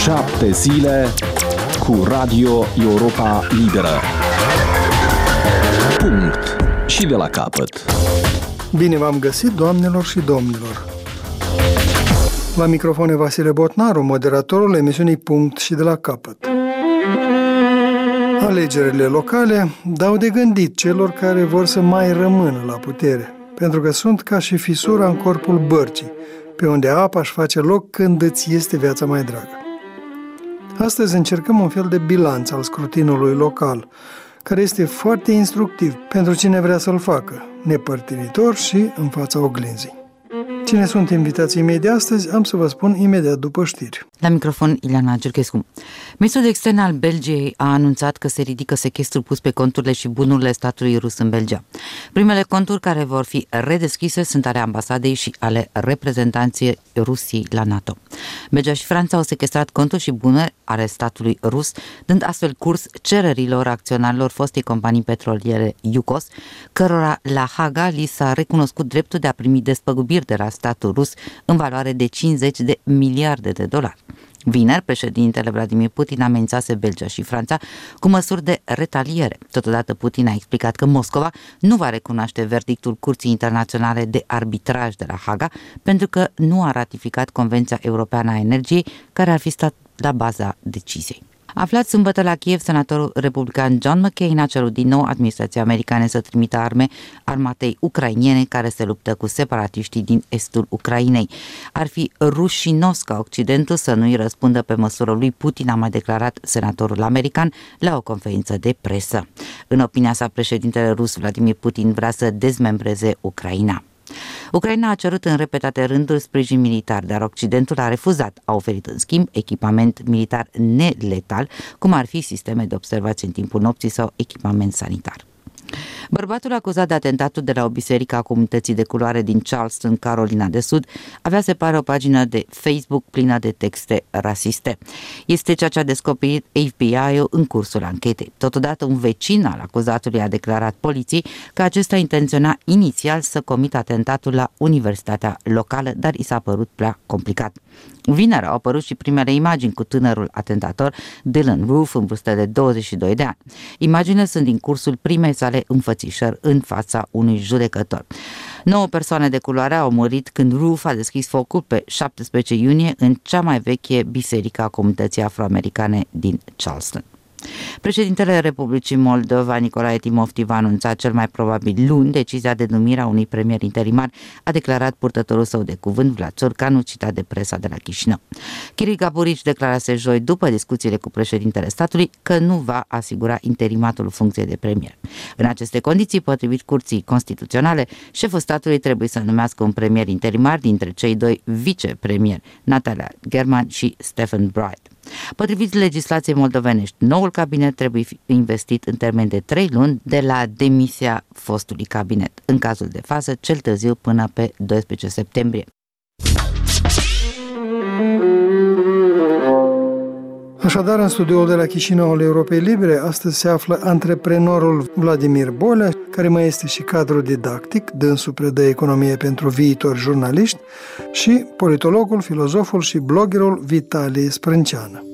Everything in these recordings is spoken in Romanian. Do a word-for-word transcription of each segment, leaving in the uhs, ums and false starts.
Șapte zile cu Radio Europa Liberă. Punct. Și de la capăt. Bine v-am găsit, doamnelor și domnilor. La microfon e Vasile Botnaru, moderatorul emisiunii Punct și de la capăt. Alegerile locale dau de gândit celor care vor să mai rămână la putere, pentru că sunt ca și fisura în corpul bărcii, pe unde apa își face loc când îți este viața mai dragă. Astăzi încercăm un fel de bilanț al scrutinului local, care este foarte instructiv pentru cine vrea să-l facă, nepărtinitor și în fața oglinzii. Cine sunt invitații mei de astăzi, am să vă spun imediat după știri. La microfon, Ileana Giurchescu. Ministrul de Externe al Belgiei a anunțat că se ridică sechestrul pus pe conturile și bunurile statului rus în Belgia. Primele conturi care vor fi redeschise sunt ale ambasadei și ale reprezentanției Rusiei la NATO. Belgia și Franța au sequestrat conturi și bunuri ale statului rus, dând astfel curs cererilor acționarilor fostei companii petroliere Yukos, cărora la Haga li s-a recunoscut dreptul de a primi despăgubiri de la statul rus în valoare de cincizeci de miliarde de dolari. Vineri, președintele Vladimir Putin amenințase Belgia și Franța cu măsuri de retaliere. Totodată, Putin a explicat că Moscova nu va recunoaște verdictul Curții Internaționale de Arbitraj de la Haga pentru că nu a ratificat Convenția Europeană a Energiei, care ar fi stat la baza deciziei. Aflat sâmbătă la Kiev, senatorul republican John McCain a cerut din nou administrației americane să trimită arme armatei ucrainene care se luptă cu separatiștii din estul Ucrainei. Ar fi rușinos ca Occidentul să nu-i răspundă pe măsură lui Putin, a mai declarat senatorul american la o conferință de presă. În opinia sa, președintele rus Vladimir Putin vrea să dezmembreze Ucraina. Ucraina a cerut în repetate rânduri sprijin militar, dar Occidentul a refuzat. A oferit în schimb echipament militar neletal, cum ar fi sisteme de observație în timpul nopții sau echipament sanitar. Bărbatul acuzat de atentatul de la o biserică a comunității de culoare din Charleston, Carolina de Sud, avea, se pare, o pagină de Facebook plină de texte rasiste. Este ceea ce a descoperit F B I-ul în cursul anchetei. Totodată, un vecin al acuzatului a declarat poliției că acesta intenționa inițial să comită atentatul la universitatea locală, dar i s-a părut prea complicat. Vineri au apărut și primele imagini cu tânărul atentator Dylan Roof, în vârstă de douăzeci și doi de ani. Imaginile sunt din cursul primei sale înfățișări în fața unui judecător. Nouă persoane de culoare au murit când Roof a deschis focul pe șaptesprezece iunie în cea mai veche biserică a comunității afroamericane din Charleston. Președintele Republicii Moldova, Nicolae Timofti, va anunța cel mai probabil luni decizia de numire a unui premier interimar, a declarat purtătorul său de cuvânt, Vlad Țurcanu, citat de presa de la Chișinău. Chiril Gaburici declarase joi, după discuțiile cu președintele statului, că nu va asigura interimatul funcției de premier. În aceste condiții, potrivit Curții Constituționale, șeful statului trebuie să numească un premier interimar dintre cei doi vicepremieri, Natalia German și Stefan Bride. Potrivit legislației moldovenești, noul cabinet trebuie investit în termen de trei luni de la demisia fostului cabinet, în cazul de față cel târziu până pe doisprezece septembrie. Așadar, în studioul de la Chișinău al Europei Libere, astăzi se află antreprenorul Vladimir Bolea, care mai este și cadru didactic, dânsul predă economie pentru viitori jurnaliști, și politologul, filozoful și bloggerul Vitalie Sprânceană.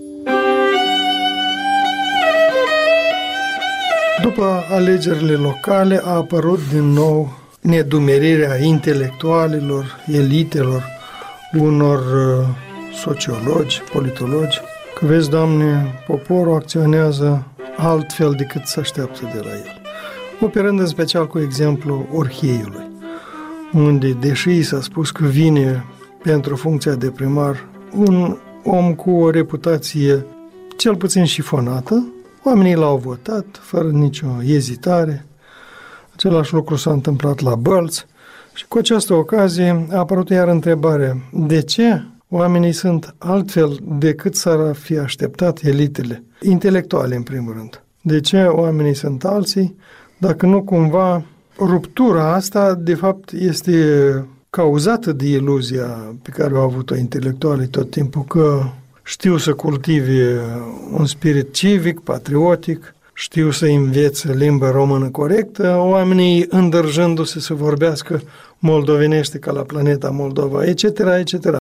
După alegerile locale a apărut din nou nedumerirea intelectualilor, elitelor, unor sociologi, politologi, că vezi, Doamne, poporul acționează altfel decât se așteaptă de la el. Operând în special cu exemplu Orheiului, unde, deși s-a spus că vine pentru funcția de primar un om cu o reputație cel puțin șifonată, oamenii l-au votat fără nicio ezitare. Același lucru s-a întâmplat la Bălți și cu această ocazie a apărut iar întrebarea: de ce oamenii sunt altfel decât s-ar fi așteptat elitele intelectuale, în primul rând? De ce oamenii sunt alții, dacă nu cumva ruptura asta, de fapt, este cauzată de iluzia pe care au avut-o intelectualii tot timpul, că știu să cultive un spirit civic, patriotic, știu să învețe limba română corectă, oamenii îndrăjându-se să vorbească moldovenește ca la planeta Moldova, et cetera, et cetera.